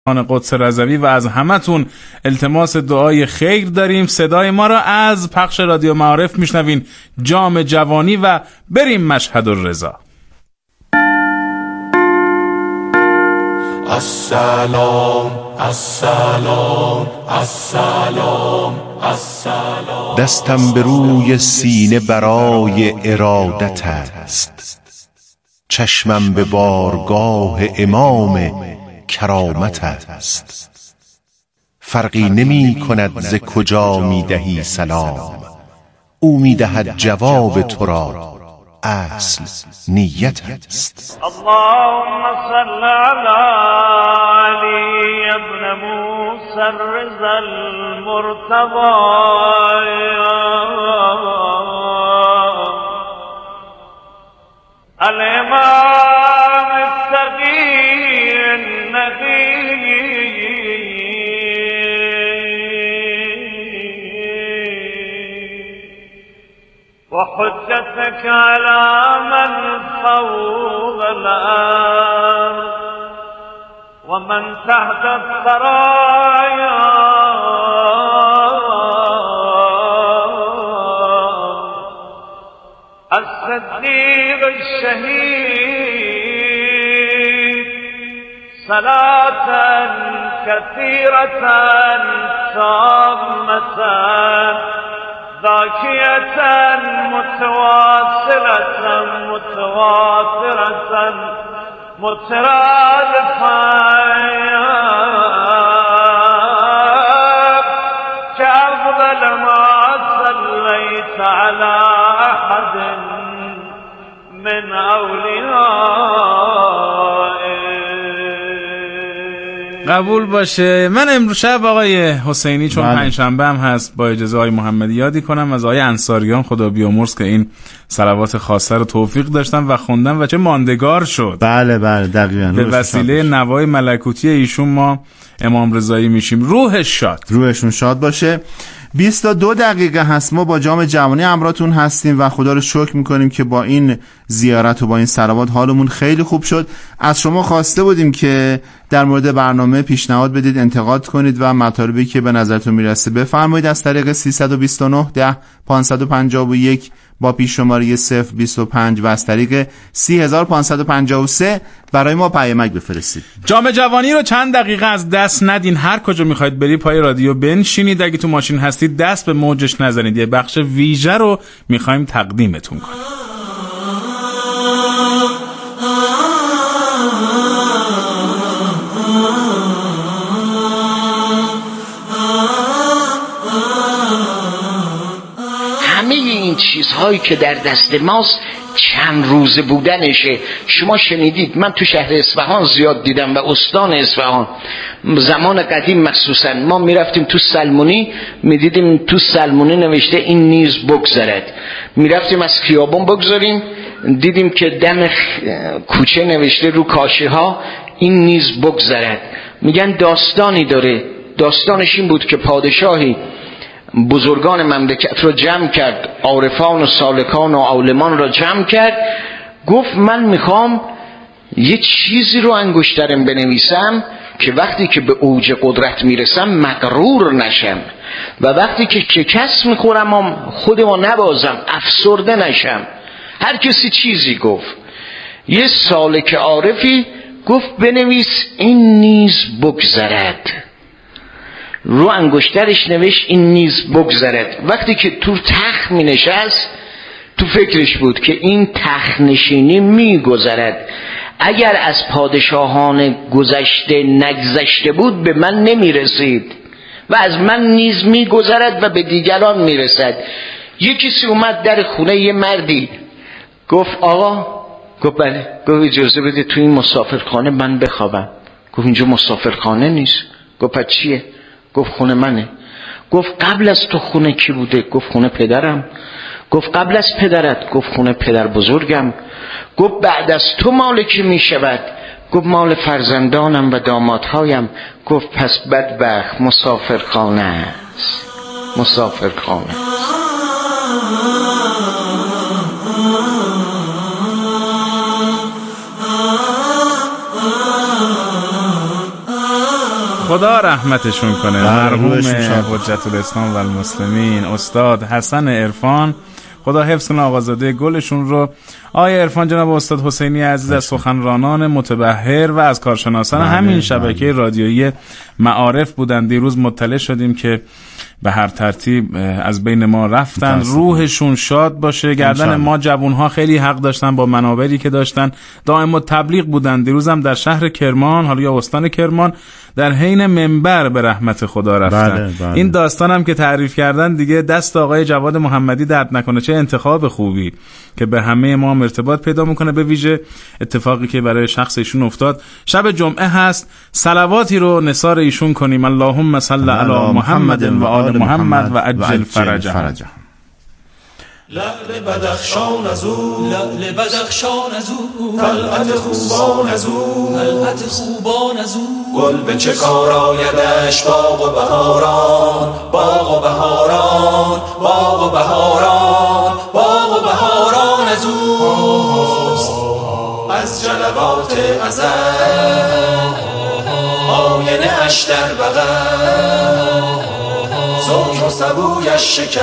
قدس رضوی و از همتون التماس دعای خیر داریم. صدای ما را از پخش رادیو معارف میشنوین. جام جوانی و بریم مشهد الرضا. السلام السلام السلام السلام. دستم به روی سینه برای ارادت است، چشمم به بارگاه امام کرامت است. فرقی نمی کند ز کجا می دهی سلام، او می دهد جواب تو را، اصل نیت است. اللهم صل علی علی ابن موسی الرضا المرتضی الامام التقی النبی وحجتك على من فوق الأرض ومن تحت الثرايا الصديق الشهيد صلاة كثيرة تامة ذاكية متواصلة متواترة مترادفة كأفضل ما صليت على أحد من أوليائه. قبول باشه. من امروز شب آقای حسینی چون پنجشنبه هم هست با اجازه آقای محمدی یادی کنم از آقای انصاریان خدا بیامرز که این صلوات خاصه رو توفیق داشتن و خوندن و چه ماندگار شد. بله دقیقاً. به وسیله نوای ملکوتی ایشون ما امام رضایی میشیم. روحشون شاد باشه. 22 دقیقه هست ما با جام جوانی امراتون هستیم و خدا رو شکر میکنیم که با این زیارت و با این صلوات حالمون خیلی خوب شد. از شما خواسته بودیم که در مورد برنامه پیشنهاد بدید، انتقاد کنید و مطالبی که به نظرتون میرسه بفرمایید از طریق 329 10 551 با پیش شماره 025 و از طریق 3553 برای ما پیامک بفرستید. جام جوانی رو چند دقیقه از دست ندین. هر کجا میخواید بری پای رادیو بنشینید. اگه تو ماشین هستید دست به موجش نزنید. یه بخش ویژه رو میخوایم تقدیمتون کنیم. این چیزهایی که در دست ماست چند روزه بودنشه. شما شنیدید، من تو شهر اصفهان زیاد دیدم و استان اصفهان زمان قدیم مخصوصا ما میرفتیم تو سلمونی، میدیدیم تو سلمونی نوشته این نیز بگذرد. میرفتیم از خیابون بگذاریم، دیدیم که دم کوچه نوشته رو کاشی ها این نیز بگذرد. میگن داستانی داره. داستانش این بود که پادشاهی بزرگان مملکت رو جمع کرد، عارفان و سالکان و عالمان رو جمع کرد، گفت من میخوام یه چیزی رو انگشترم بنویسم که وقتی که به اوج قدرت میرسم مغرور نشم و وقتی که شکست میخورم خودمو نبازم، افسرده نشم. هر کسی چیزی گفت. یه سالک عارفی گفت بنویس این نیز بگذرد. رو انگشترش نوشت این نیز بگذرد. وقتی که تو تخت می نشست تو فکرش بود که این تخت نشینی می گذرد. اگر از پادشاهان گذشته نگذشته بود به من نمی رسید و از من نیز می گذرد و به دیگران می رسد. یکی اومد در خونه یه مردی، گفت آقا، گفت بله، گفت اجازه بده تو این مسافرخانه من بخوابم. گفت اینجا مسافرخانه نیست. گفت پس چیه؟ گفت خونه منه. گفت قبل از تو خونه کی بوده؟ گفت خونه پدرم. گفت قبل از پدرت؟ گفت خونه پدر بزرگم. گفت بعد از تو مال کی می شود؟ گفت مال فرزندانم و دامادهایم. گفت پس بدبخت مسافرخانه است. مسافرخانه است. خدا رحمتشون کنه. مرحوم حجت الاسلام و المسلمین استاد حسن عرفان، خدا حفظ کنه آقازاده گلشون رو. آقای عرفان جناب استاد حسینی عزیز از سخنرانان متبحر و از کارشناسان همین شبکه رادیویی معارف بودند. دیروز مطلع شدیم که به هر ترتیب از بین ما رفتن. روحشون شاد باشه. گردن ما جوانها خیلی حق داشتن با منابری که داشتن، دائم تبلیغ بودن. دیروز هم در شهر کرمان، حالا یا استان کرمان، در حین منبر به رحمت خدا رفتن. بله. این داستانم که تعریف کردن دیگه دست آقای جواد محمدی درد نکنه. چه انتخاب خوبی که به همه ما ارتباط پیدا میکنه، به ویژه اتفاقی که برای شخص ایشون افتاد. شب جمعه هست، صلواتی رو نثار ایشون کنیم. اللهم صل علی محمد و آل محمد و عجل فرجهم. لعل بدخشان از او، لعل بدخشان از او، طلعت خوبان از او، طلعت خوبان از او. گل به چه کار آیدش باغ و بهاران، باغ و بهاران، باغ و بهاران، باغ و بهاران از او. از جلوات ازل آینه اش در بغل، زوج و سبویش شکست،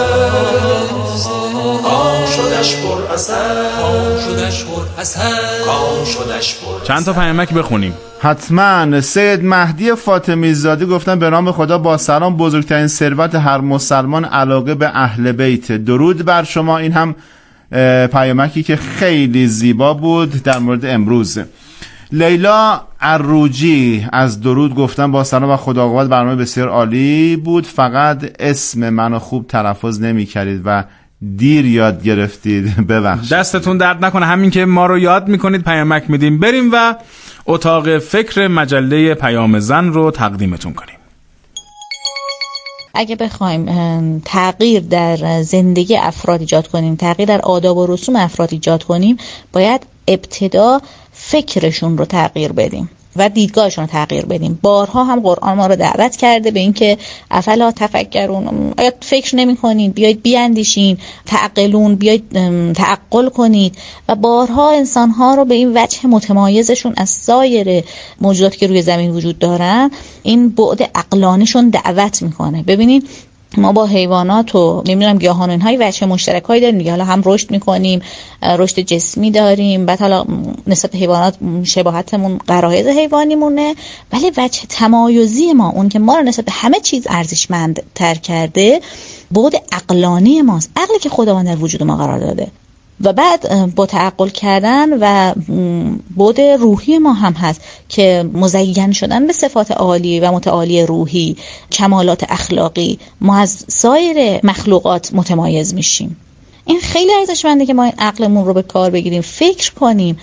کام شدش پر عسل، کام شدش پر عسل، کام شدش پر عسل. چند تا پیامک بخونیم حتما. سید مهدی فاطمی زاده گفتن به نام خدا با سلام، بزرگترین ثروت هر مسلمان علاقه به اهل بیت. درود بر شما. این هم پیامکی که خیلی زیبا بود در مورد امروز. لیلا عروجی از درود گفتن با سلام و خدا قوت، برنامه بسیار عالی بود، فقط اسم منو خوب تلفظ نمی کردید و دیر یاد گرفتید، ببخشید. دستتون درد نکنه، همین که ما رو یاد میکنید پیامک میدیم. بریم و اتاق فکر مجله پیام زن رو تقدیمتون کنیم. اگه بخوایم تغییر در زندگی افراد ایجاد کنیم، تغییر در آداب و رسوم افراد ایجاد کنیم، باید ابتدا فکرشون رو تغییر بدیم و دیدگاهشون رو تغییر بدیم. بارها هم قرآن ما رو دعوت کرده به این که افلا تفکرون، آیا فکر نمی‌کنید؟ بیایید بیاندیشین، تعقلون، بیایید تعقل کنید. و بارها انسان‌ها رو به این وجه متمایزشون از سایر موجوداتی که روی زمین وجود دارن، این بعد عقلانیشون دعوت میکنه. ببینید ما با حیوانات و نمیدونم گیاهان اینهای وجه مشترکایی داریم دیگه. حالا هم رشد میکنیم، رشد جسمی داریم، بعد حالا نسبت حیوانات شباهتمون غرایز حیوانی مونه، ولی وجه تمایزی ما، اون که ما رو نسبت به همه چیز ارزشمند تر کرده، بعد عقلانی ماست، عقلی که خداوند در وجود ما قرار داده. و بعد با تعقل کردن و بعد روحی ما هم هست که مزین شدن به صفات عالی و متعالی روحی، کمالات اخلاقی، ما از سایر مخلوقات متمایز میشیم. این خیلی ارزشمنده که ما این عقلمون رو به کار بگیریم، فکر کنیم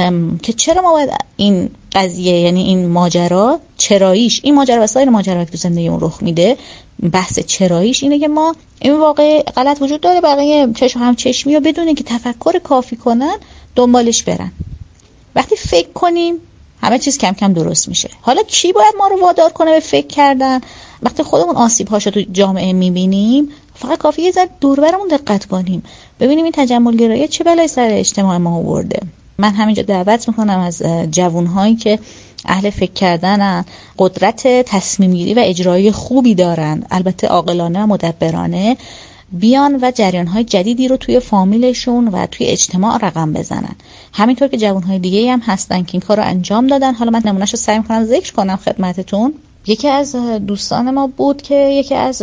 که چرا ما باید این قضیه، یعنی این ماجرا، چراییش، این ماجرا و سایر ماجرا که تو زندگیمون رخ میده، بحث چراییش اینه که ما این واقع غلط وجود داره، بقیه چشم هم چشمی و بدونه که تفکر کافی کنن دنبالش برن. وقتی فکر کنیم همه چیز کم کم درست میشه. حالا کی باید ما رو وادار کنه به فکر کردن؟ وقتی خودمون آسیب‌هاشو تو جامعه میبینیم، فقط کافیه یه ذره دور برمون دقت کنیم، ببینیم این تجمل گرایی چه بلایی سر اجتماع ما آورده. من همینجا دعوت میکنم از جوانهایی که اهل فکر کردنن، قدرت تصمیم گیری و اجرایی خوبی دارن، البته عاقلانه و مدبرانه، بیان و جریان‌های جدیدی رو توی فامیلشون و توی اجتماع رقم بزنن. همینطور که جوان‌های دیگه‌ای هم هستن که این کار رو انجام دادن. حالا من نمونه‌شو سعی می‌کنم ذکر کنم خدمتتون. یکی از دوستان ما بود که یکی از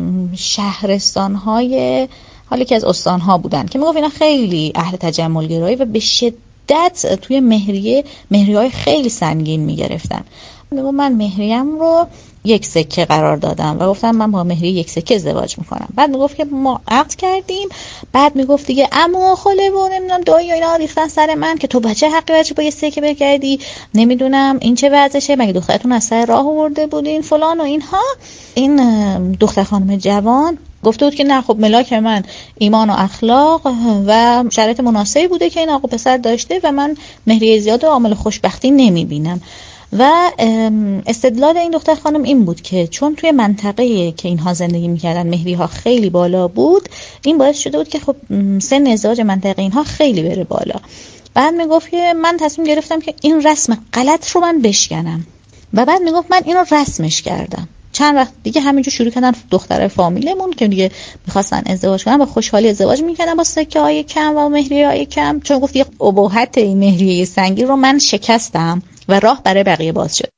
شهرستان‌های، حالا که از استان‌ها بودن، که میگفت اینا خیلی اهل تجمل گرایی و به شدت توی مهریه‌های خیلی سنگین می‌گرفتن. من مهریم رو 1 سکه قرار دادم و گفتم من با مهریه 1 سکه ازدواج میکنم. بعد میگفت که ما عقد کردیم، بعد میگفت دیگه عمو خاله و نمیدونم دایی اینا ریختن سر من که تو بچه حقی بچه با 1 سکه بگردی، نمیدونم این چه وضعشه، مگه دخترتون از سر راه آورده بودین فلان و اینها. این دختر خانم جوان گفته بود که نه، خب ملاک من ایمان و اخلاق و شرایط مناسبی بوده که این آقا پسر داشته و من مهریه زیاد و عامل خوشبختی نمیبینم. و استدلال این دختر خانم این بود که چون توی منطقه‌ای که اینها زندگی میکردن مهریها خیلی بالا بود، این باعث شده بود که خب سن ازدواج منطقه اینها خیلی بره بالا. بعد میگفت که من تصمیم گرفتم که این رسم غلط رو من بشکنم. و بعد میگفت من اینو رسمش کردم. چند وقت دیگه همینجور شروع کردن دخترای فامیلمون که دیگه میخواستن ازدواج کنن با خوشحالی ازدواج میکنن با سکه های کم و مهریه های کم، چون گفت یه ابهت این مهریه سنگین رو من شکستم و راه برای بقیه باز شد.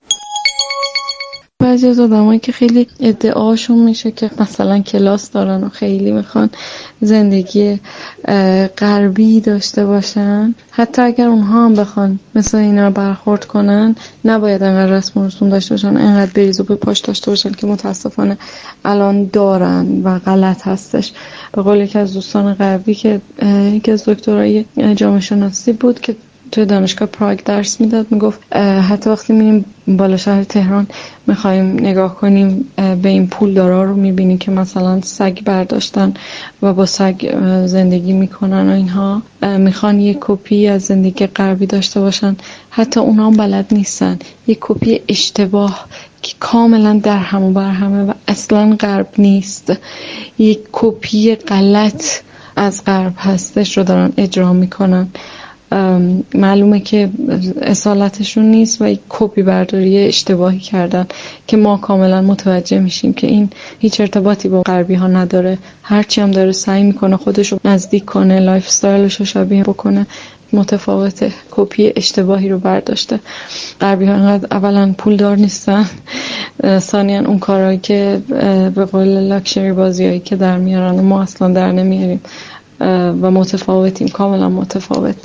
بعضی از آدمایی که خیلی ادعاشون میشه که مثلا کلاس دارن و خیلی میخوان زندگی غربی داشته باشن، حتی اگر اونها هم بخوان مثلا اینا برخورد کنن، نباید انقدر رسم و رسوم داشته باشن، انقدر بریز و به پاش داشته باشن که متاسفانه الان دارن و غلط هستش. به قول یکی از دوستان غربی که یکی از دکترای جامعه شناسی بود که توی دانشگاه پراگ درس میداد، میگفت حتی وقتی میریم بالا شهر تهران میخوایم نگاه کنیم به این پولدارا رو میبینیم که مثلا سگ برداشتن و با سگ زندگی میکنن و اینها، میخوان یک کپی از زندگی غربی داشته باشن، حتی اونا هم بلد نیستن، یک کپی اشتباه که کاملا در هم و بر همه و اصلا غرب نیست، یک کپی غلط از غرب هستش رو دارن اجرا میکنن. معلومه که اصالتشون نیست و یک کپی برداری اشتباهی کردن که ما کاملا متوجه میشیم که این هیچ ارتباطی با غربی ها نداره. هرچی هم داره سعی میکنه خودشو نزدیک کنه، لایف استایلشو شبیه بکنه، متفاوته، کپی اشتباهی رو برداشته. غربی ها انقدر اولا پولدار نیستن، ثانیاً اون کارهایی که به قول لاکچری بازیایی که در میارن ما اصلا در نمیاریم و متفاوتیم، کاملا متفاوت.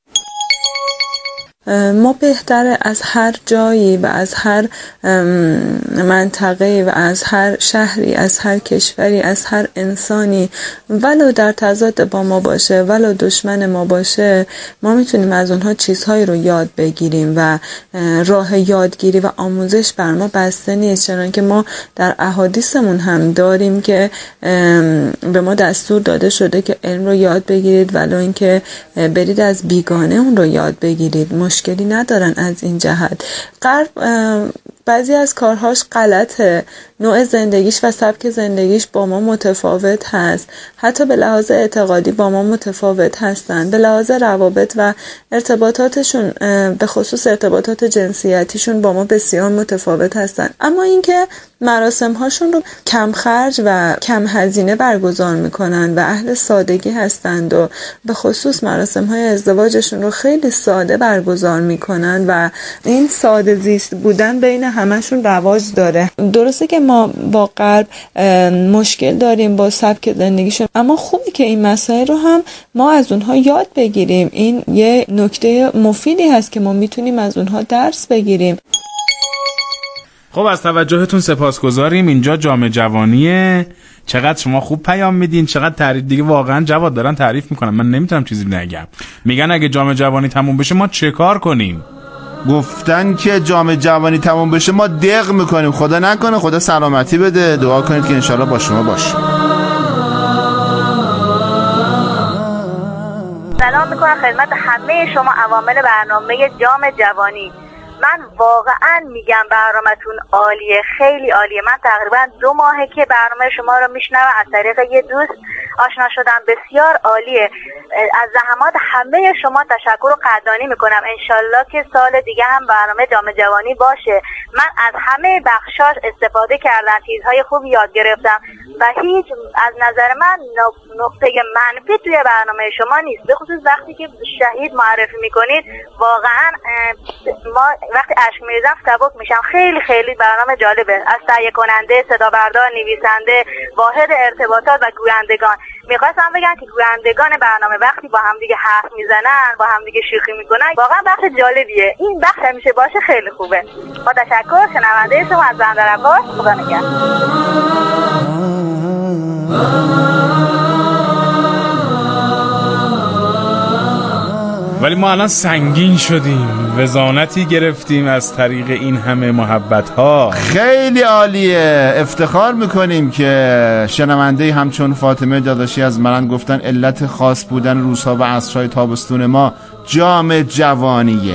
ما بهتره از هر جایی و از هر منطقه و از هر شهری، از هر کشوری، از هر انسانی ولو در تضاد با ما باشه، ولو دشمن ما باشه، ما میتونیم از اونها چیزهایی رو یاد بگیریم و راه یادگیری و آموزش بر ما بسته نیست، چنانکه ما در احادیثمون هم داریم که به ما دستور داده شده که علم رو یاد بگیرید ولو اینکه برید از بیگانه اون رو یاد بگیرید. مشکلی ندارن از این جهت. غرب بعضی از کارهاش غلطه، نوع زندگیش و سبک زندگیش با ما متفاوت هست، حتی به لحاظ اعتقادی با ما متفاوت هستن، به لحاظ روابط و ارتباطاتشون به خصوص ارتباطات جنسیتیشون با ما بسیار متفاوت هستن، اما اینکه مراسم هاشون رو کم خرج و کم هزینه برگزار میکنن و اهل سادگی هستند و به خصوص مراسم های ازدواجشون رو خیلی ساده برگزار میکنن و این ساده زیست بودن بین همشون رواج داره. درسته که ما با غرب مشکل داریم با سبک زندگیشون، اما خوبه که این مسائل رو هم ما از اونها یاد بگیریم. این یه نکته مفیدی هست که ما میتونیم از اونها درس بگیریم. خب از توجهتون سپاسگزاریم. اینجا جام جوانیه. چقدر شما خوب پیام میدین، چقدر تعریف. دیگه واقعا جواد دارن تعریف میکنن، من نمیتونم چیزی نگم. میگن اگه جام جوانی تموم بشه ما چه کار کنیم؟ گفتن که جام جوانی تموم بشه ما دق میکنیم. خدا نکنه، خدا سلامتی بده. دعا کنید که انشالله با شما باشه. سلام میکنم خدمت همه شما عوامل برنامه جام جوانی. من واقعا میگم برنامه‌تون عالیه، خیلی عالیه. من تقریبا 2 ماهه که برنامه شما رو میشنوم، از طریق یه دوست آشنا شدم، بسیار عالیه. از زحمات همه شما تشکر و قدردانی میکنم. انشالله که سال دیگه هم برنامه جام جوانی باشه. من از همه بخشاش استفاده کردم، چیزهای خوب یاد گرفتم و هیچ از نظر من نقطه منفی توی برنامه شما نیست، به خصوص وقتی که شهید معرفی میکنید. واقعا ما وقتی اشک میریزم سبک میشم. خیلی خیلی برنامه جالبه، از تهیه کننده، صدا بردار، نویسنده، واحد ارتباطات و گویندگان. میخواستم بگم که گویندگان برنامه وقتی با هم دیگه حرف میزنن، با هم دیگه شوخی میکنن، واقعا بخش جالبیه. این بخش همیشه باشه خیلی خوبه. با تشکر. شنونده شما از بندر عباس. خدا نگهدار. ولی ما الان سنگین شدیم، وزانتی گرفتیم از طریق این همه محبت ها. خیلی عالیه. افتخار میکنیم که شنونده همچون فاطمه داداشی از مرند گفتن علت خاص بودن روزها و عصرهای تابستون ما جام جوانیه.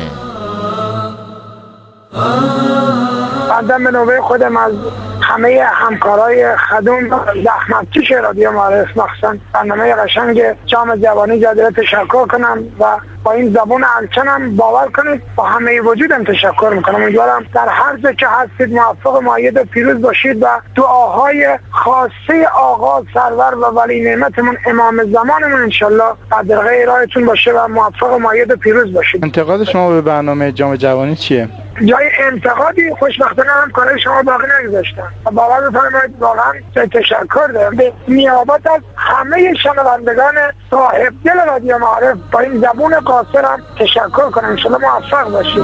بعدم به نوبه خودم از همه همکارای خدوم زحمتکش رادیو معارف، مخصوصا برنامه قشنگ جام جوانی جدیده تشکر کنم و با این زبان الچنم باور کنید با همه وجودم تشکر میکنم. امیدوارم در هر جا که هستید موفق، مؤید و پیروز باشید و دعاهای خاصه آقا سرور و ولی نعمتمون امام زمانمون انشالله قدرغه راهتون باشه و موفق و مؤید و پیروز باشید. انتقاد شما به برنامه جام جوانی چیه؟ جای انتقادی خوشبختانه همکارای شما باقی نگذاشتن و باور بفرمایید واقعا تشکر دارم به نیابت از همه شنوندگان صاحب دل رادیو معارف با این زبون قاصرم تشکر کنم. انشالله موفق باشید.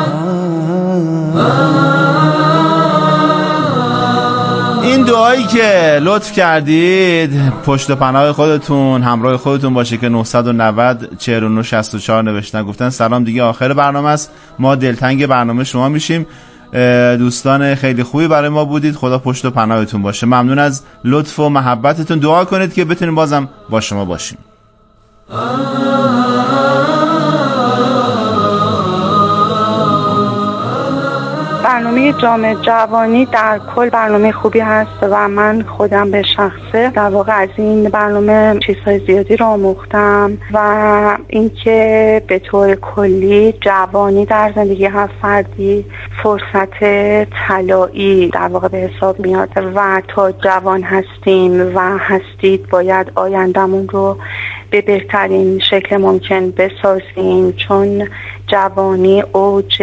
این دعایی که لطف کردید پشت پناه خودتون همراه خودتون باشه که 990 49 64 نوشتن، گفتن سلام دیگه آخر برنامه است، ما دلتنگ برنامه شما میشیم، دوستان خیلی خوبی برای ما بودید، خدا پشت و پناهتون باشه. ممنون از لطف و محبتتون، دعا کنید که بتونیم بازم با شما باشیم. برنامه جام جوانی در کل برنامه خوبی هست و من خودم به شخصه در واقع از این برنامه چیزهای زیادی رو آموختم و اینکه به طور کلی جوانی در زندگی هر فردی فرصت طلایی در واقع به حساب میاد و تا جوان هستیم و هستید باید آیندمون رو به بهترین شکل ممکن بسازیم، چون جوانی اوج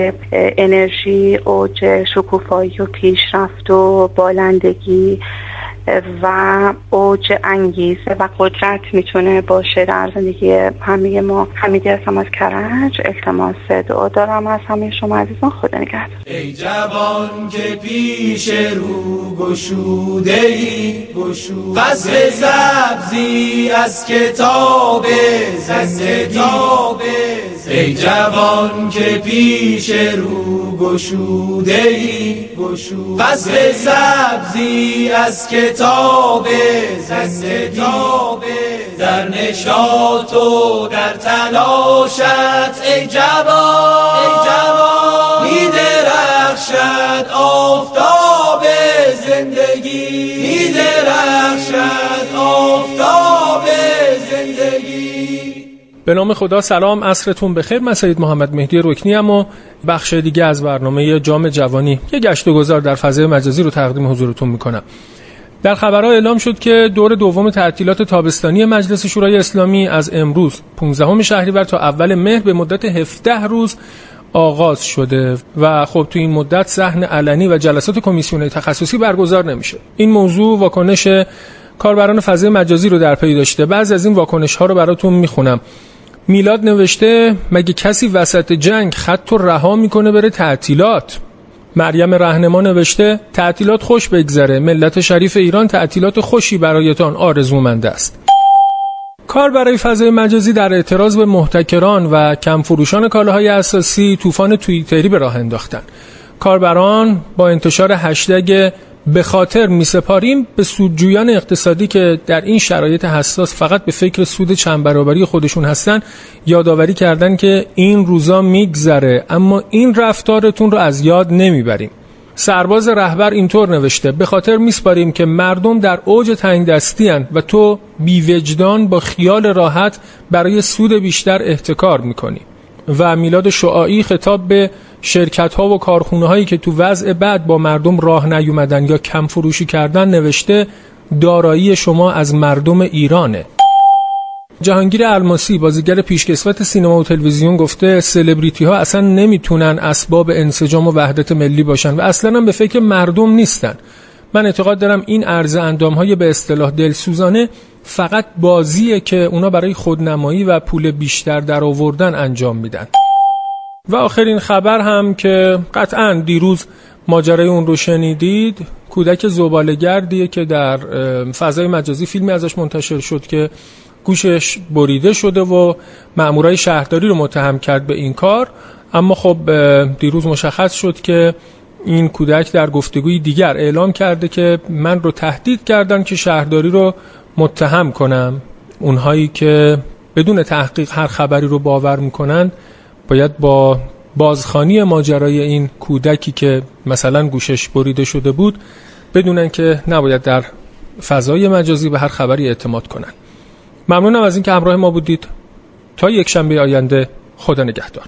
انرژی، اوج شکوفایی و پیشرفت و بالندگی و اوج انگیزه و قدرت میتونه باشه در زندگی همه ما. حمیدی هستم از کرج، التماس دعا دارم از همه شما عزیزان. خدا نگهدار. ای جوان که پیش رو گشوده‌ای، فصل سبزی از کتاب زندگی. ای جوان که پیش رو گشوده‌ای، فصل سبزی از کتاب زندگی. در نشاط و در تلاشت ای جوان می درخشد آفتاب زندگی، می درخشد آفتاب زندگی. به نام خدا. سلام، عصرتون بخیر. من سید محمد مهدی رکنی ام و بخش دیگه از برنامه جام جوانی یه گشت و گذار در فضای مجازی رو تقدیم حضورتون میکنم. در خبرها اعلام شد که دور دوم تعطیلات تابستانی مجلس شورای اسلامی از امروز 15 شهریور تا اول مهر به مدت 17 روز آغاز شده و خب تو این مدت صحن علنی و جلسات کمیسیون تخصصی برگزار نمیشه. این موضوع واکنش کاربران فضای مجازی رو در پی داشته. بعضی از این واکنش ها رو براتون میخونم. میلاد نوشته مگه کسی وسط جنگ خط رو رها میکنه بره تعطیلات؟ مریم رهنما نوشته تعطیلات خوش بگذره، ملت شریف ایران تعطیلات خوشی برایتان آرزومند است. کار برای فضای مجازی در اعتراض به محتکران و کم فروشان کالاهای اساسی طوفان توییتری به راه انداختن. کاربران با انتشار هشتگ به خاطر میسپاریم به سودجویان اقتصادی که در این شرایط حساس فقط به فکر سود چند برابری خودشون هستن یادآوری کردن که این روزا میگذره اما این رفتارتون رو از یاد نمیبریم. سرباز رهبر اینطور نوشته به خاطر میسپاریم که مردم در اوج تنگ دستی هن و تو بی وجدان با خیال راحت برای سود بیشتر احتکار میکنی. و میلاد شعاعی خطاب به شرکت‌ها و کارخونه‌هایی که تو وضع بعد با مردم راه نیومدن یا کم فروشی کردن نوشته دارایی شما از مردم ایرانه. جهانگیر الماسی بازیگر پیشکسوت سینما و تلویزیون گفته سلبریتی‌ها اصلا نمیتونن اسباب انسجام و وحدت ملی باشن و اصلا هم به فکر مردم نیستن. من اعتقاد دارم این عرض اندام‌های به اصطلاح دلسوزانه فقط بازیه که اونا برای خودنمایی و پول بیشتر در آوردن انجام میدن. و آخرین خبر هم که قطعاً دیروز ماجرای اون رو شنیدید، کودک زباله‌گردیه که در فضای مجازی فیلمی ازش منتشر شد که گوشش بریده شده و مامورای شهرداری رو متهم کرد به این کار. اما خب دیروز مشخص شد که این کودک در گفتگوی دیگر اعلام کرده که من رو تهدید کردن که شهرداری رو متهم کنم. اونهایی که بدون تحقیق هر خبری رو باور میکنن باید با بازخوانی ماجرای این کودکی که مثلا گوشش بریده شده بود بدونن که نباید در فضای مجازی به هر خبری اعتماد کنن. ممنونم از اینکه همراه ما بودید. تا یک شنبه آینده، خدا نگهدار.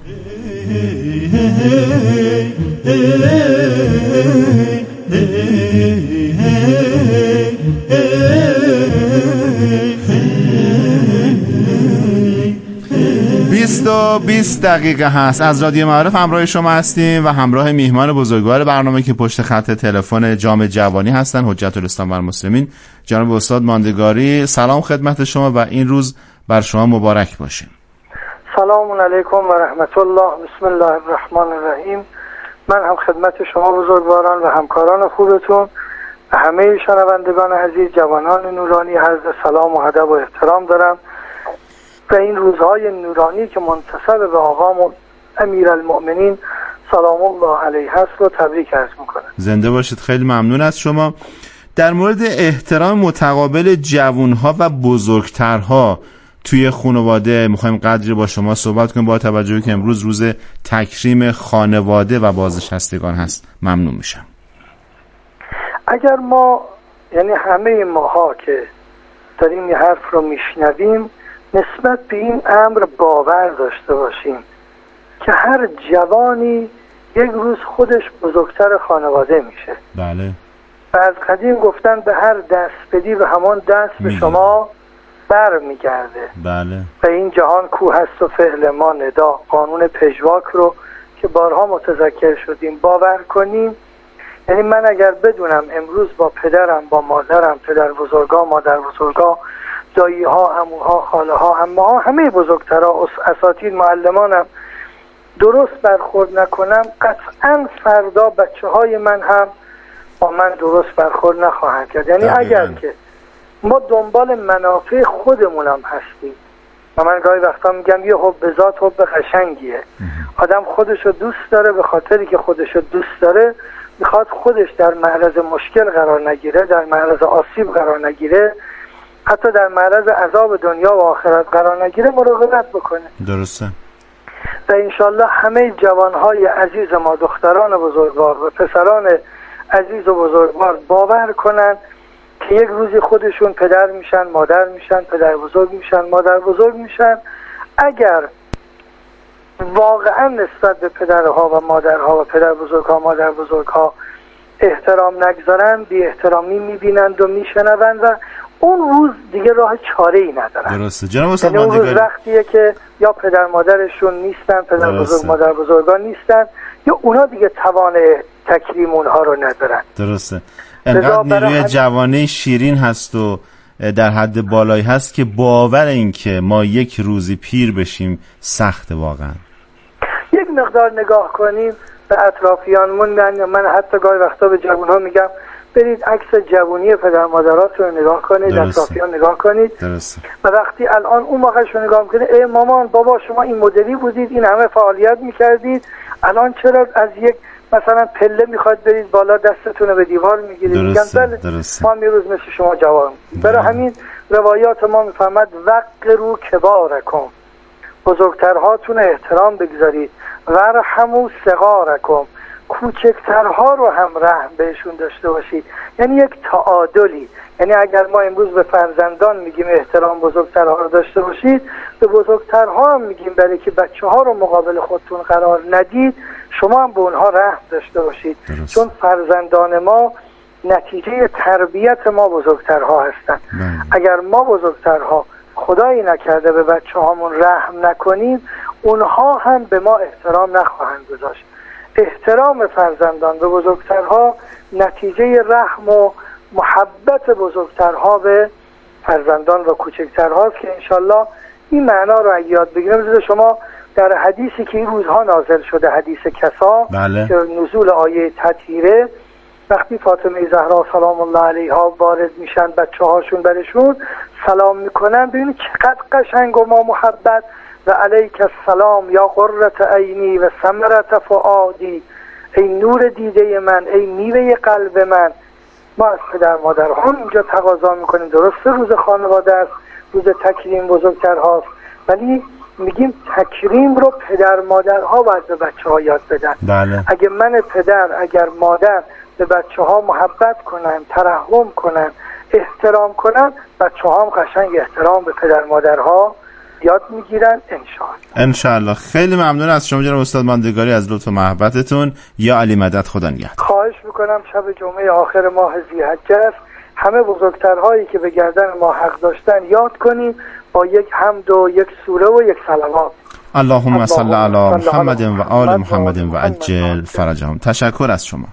و 20 دقیقه هست از رادیو معارف همراه شما هستیم و همراه میهمان بزرگوار برنامه که پشت خط تلفن جام جوانی هستن، حجت الاسلام و المسلمین، جناب استاد ماندگاری. سلام خدمت شما و این روز بر شما مبارک باشه. سلام علیکم و رحمت الله. بسم الله الرحمن الرحیم. من هم خدمت شما بزرگواران و همکاران خوبتون و همه شنوندگان عزیز جوانان نورانی عرض سلام و ادب و احترام دارم و این روزهای نورانی که منتسب به آقامون امیرالمؤمنین سلام الله علیه هست رو تبریک عرض میکنم. زنده باشید. خیلی ممنون از شما. در مورد احترام متقابل جوانها و بزرگترها توی خانواده میخوایم قدری با شما صحبت کنیم، با توجهی که امروز روز تکریم خانواده و بازنشستگان هست. ممنون میشم. اگر ما یعنی همه ماها که داریم این حرف رو میشنویم نسبت به این امر باور داشته باشیم که هر جوانی یک روز خودش بزرگتر خانواده میشه. بله. و از قدیم گفتن به هر دست بدی و همان دست به شما بر میگرده. بله. و این جهان کو هست و فعل ما ندا، قانون پژواک رو که بارها متذکر شدیم باور کنیم. یعنی من اگر بدونم امروز با پدرم، با مادرم، پدر بزرگا، مادر بزرگا، دایی ها، عموها، خاله ها، عمه ها، همه بزرگترها، اساتید، معلمانم درست برخورد نکنم، قطعا فردا بچه های من هم با من درست برخورد نخواهند کرد. یعنی اگر که ما دنبال منافع خودمونم هستیم و من گاهی وقتا میگم یه حب ذات حب قشنگیه، آدم خودشو دوست داره، به خاطری که خودشو دوست داره میخواد خودش در معرض مشکل قرار نگیره، در معرض آسیب قرار نگیره، حتی در معرض عذاب دنیا و آخرت قرار نگیره، مراقبت بکنه. درسته. و انشالله همه جوانهای عزیز ما، دختران بزرگوار و پسران عزیز و بزرگوار باور کنن که یک روزی خودشون پدر میشن، مادر میشن، پدر بزرگ میشن، مادر بزرگ میشن. اگر واقعا نسبت به پدرها و مادرها و پدر بزرگها، مادر بزرگها احترام نگذارن، بی احترامی میبینند و میشنوند و اون روز دیگه راه چاره ای ندارن. درسته. جناب استاد اون روز ماندگاری، وقتیه که یا پدر مادرشون نیستن، پدر بزرگ مادر بزرگان نیستن، یا اونا دیگه توان تکریم اونها رو ندارن. درسته. انقدر نیروی جوانه شیرین هست و در حد بالایی هست که باور این که ما یک روزی پیر بشیم سخت واقعا. یک مقدار نگاه کنیم به اطرافیانمون. من حتی گاهی وقتا به جوانها میگم برید عکس جوانی پدر مادراتون رو نگاه کنید، اطرافیان نگاه کنید. درسته. و وقتی الان اون موقعش رو نگاه میکنید، ای مامان بابا شما این مدلی بودید، این همه فعالیت میکردید، الان چرا از یک مثلا پله میخواد برید بالا دستتون رو به دیوار میگیرید؟ میگن بله ما میروز مثل شما جوان. برای همین روایات ما میفهمد وقروا کبارکم، بزرگترهاتون احترام بگذارید، ورحموا صغارکم، کوچکترها رو هم رحم بهشون داشته باشید. یعنی یک تعادلی. یعنی اگر ما امروز به فرزندان میگیم احترام بزرگترها رو داشته باشید، به بزرگترها هم میگیم برای که بچه ها رو مقابل خودتون قرار ندید، شما هم به اونها رحم داشته باشید. چون فرزندان ما نتیجه تربیت ما بزرگترها هستند. اگر ما بزرگترها خدایی نکرده به بچه هامون رحم نکنیم، اونها هم به ما احترام نخواهند گذاشت. احترام فرزندان به بزرگترها نتیجه رحم و محبت بزرگترها به فرزندان و کوچکترهاست که انشالله این معنا رو یاد بگیریم. شما در حدیثی که این روزها نازل شده، حدیث کسا، که نزول آیه تطهیره، وقتی فاطمه زهرا سلام الله علیها وارد میشن، بچه هاشون برشون سلام میکنن، ببینید چقدر قشنگ و ما محبت. و علیک السلام یا قرة عینی و ثمرة فؤادی، ای نور دیده من، ای میوه قلب من. ما از پدر مادرها اینجا تقاضا میکنیم، درسته روز خانواده است، روز تکریم بزرگترهاست، ولی میگیم تکریم رو پدر مادرها باید به بچه ها یاد بدن. بله. اگه من پدر، اگر مادر به بچه ها محبت کنن، ترحم کنن، احترام کنن، بچه ها هم قشنگ احترام به پدر مادرها یاد میگیرن انشاءالله. خیلی ممنون از شما جناب استاد ماندگاری از لطف و محبتتون. یا علی مدد، خدا نگهدار. خواهش میکنم. شب جمعه آخر ماه ذی‌حجه است، همه بزرگترهایی که به گردن ما حق داشتن یاد کنیم با یک حمد و یک سوره و یک صلوات. اللهم صل علی محمد و آل محمد و عجل فرجهم. تشکر از شما.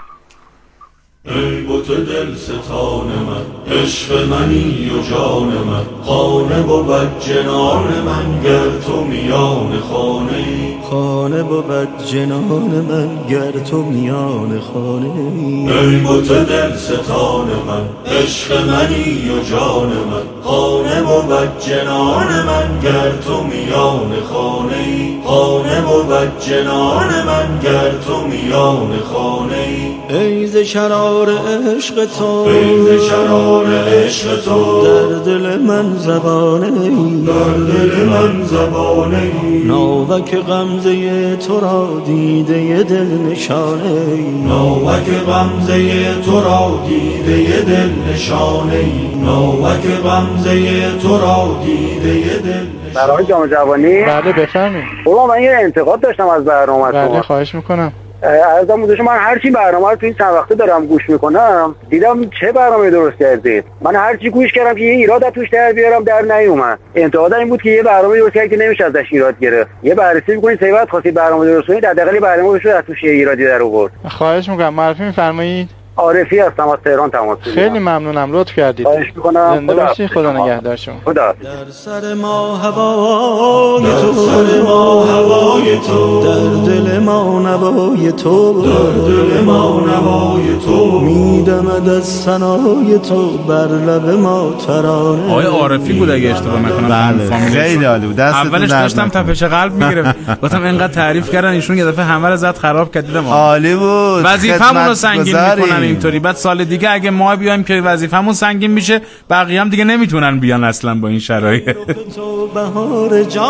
ای بت دل ستان من، عشق منی و جان من، خانه بود جنان من گر تو میان خانه ای، خانه بود جنان من گر تو میان خانه ای. ای بت دل ستان من، عشق منی و جان من، خانه بود جنان من گر تو میان خانه ای، خانه بود جنان من گر تو میان خانه ای. ای ز شرار عشق تو، ای ز شرار عشق تو، در دل من زبانه ای، در دل من زبانه ای. ناوک غمزه تو را دیده دل نشانه ای، ناوک غمزه تو را دیده دل نشانه ای، ناوک غمزه تو را دیده دل. برای جام جوانی. بله بفرمایید. من یه انتقاد داشتم از برنامه‌تون. بله خواهش میکنم. عرضم بودم من هرچی برنامه رو توی چند وقته دارم گوش میکنم، دیدم چه برنامه درست کردید. من هرچی گوش کردم که یه ایراد توش در بیارم در نیومد. انتقادم این بود که یه برنامه درست کردید که نمیشه ازش ایراد گرفت. یه بررسی میکنید سه وقت خواستید برنامه درست کنید، حداقل برنامه رو از توش یه ایرادی در آورد. خواهش میکنم. معرفی میفرمایید. عارفی هستم از تهران تماس میگیرم. خیلی ممنونم، لطف کردید. خواهش میکنم. زنده باشید. خدا نگهدار شما. خدا. در سر ما هوای تو، در سر ما هوای تو، در دل ما نوای تو، در دل ما نوای تو، میدمد از ثنای تو بر لب ما ترانه. آقای عارفی بود اگه اشتباه نکنم. بله خیلی عالی بود. اولش داشتم تپش قلب میگرفت، گفتم اینقدر تعریف کردن ایشون یه دفعه همه رو زد خراب کرد. دیدم عالی بود. وظیفه‌مون رو سنگین میکنن اینطوری. بعد سال دیگه اگه ما بیایم که وظیفه‌مون سنگین میشه، بقیه هم دیگه نمیتونن بیان اصلا با این شرایط. تو بهار جان،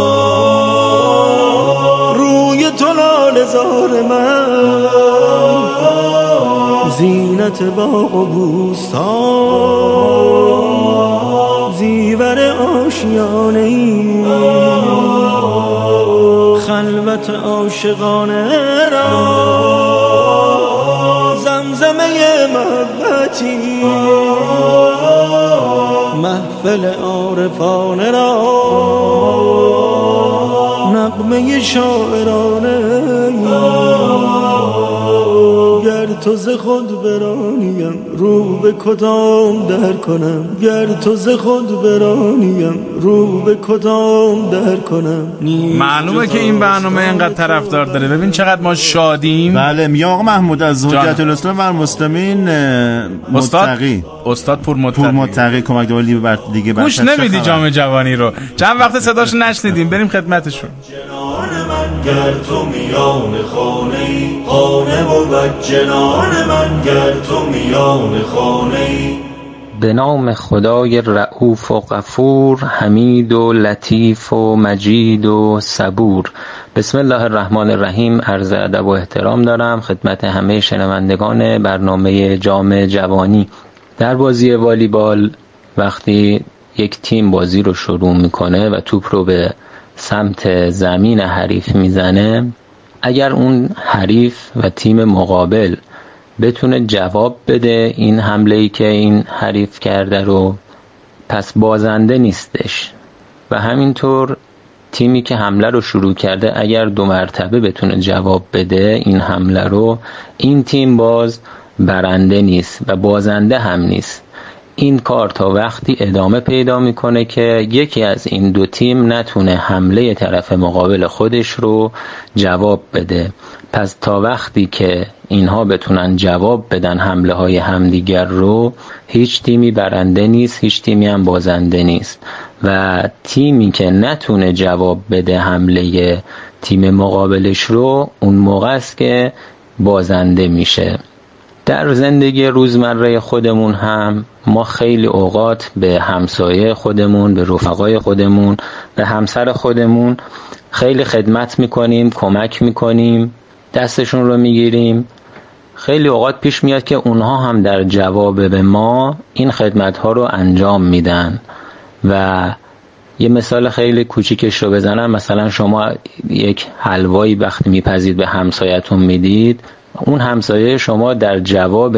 روی تو لاله زار من، زینت باغ و بوستان، زیور آشیانه ای، خلوت عاشقانه را، زمزمه محبتی، محفل عارفانه را، نغمه شاعرانه. گر تو ز خود برانیم رو به کدام در کنم، گر تو ز خود برانیم رو به کدام در کنم. معلومه که این برنامه اینقدر طرفدار داره. ببین چقدر ما شادیم. بله میگم آقا محمود از حجت الاسلام و المسلمین متقی استاد پور متقی کمک دوالی بر دیگه گوش نمیدی جام جوانی رو؟ چند وقت صداشو نشنیدیم. بریم خدمتشون. جنان من گر تو میان خانه، خانه بود جنان من گر تو میان خانه. به نام خدای رؤوف و غفور، حمید و لطیف و مجید و صبور. بسم الله الرحمن الرحیم. عرض ادب و احترام دارم خدمت همه شنوندگان برنامه جام جوانی. در بازی والیبال وقتی یک تیم بازی رو شروع میکنه و توپ رو به سمت زمین حریف میزنه، اگر اون حریف و تیم مقابل بتونه جواب بده این حمله‌ای که این حریف کرده رو، پس بازنده نیستش. و همینطور تیمی که حمله رو شروع کرده اگر 2 مرتبه بتونه جواب بده این حمله رو، این تیم باز برنده نیست و بازنده هم نیست. این کار تا وقتی ادامه پیدا میکنه که یکی از این 2 تیم نتونه حمله طرف مقابل خودش رو جواب بده. پس تا وقتی که اینها بتونن جواب بدن حمله های همدیگر رو، هیچ تیمی برنده نیست، هیچ تیمی هم بازنده نیست. و تیمی که نتونه جواب بده حمله تیم مقابلش رو، اون موقع است که بازنده میشه. در زندگی روزمره خودمون هم ما خیلی اوقات به همسایه خودمون، به رفقای خودمون، به همسر خودمون خیلی خدمت میکنیم، کمک میکنیم، دستشون رو میگیریم. خیلی اوقات پیش میاد که اونها هم در جواب به ما این خدمت ها رو انجام میدن و یه مثال خیلی کوچیکش رو بزنم، مثلا شما یک حلوایی وقتی میپزید به همسایتون میدید، اون همسایه شما در جواب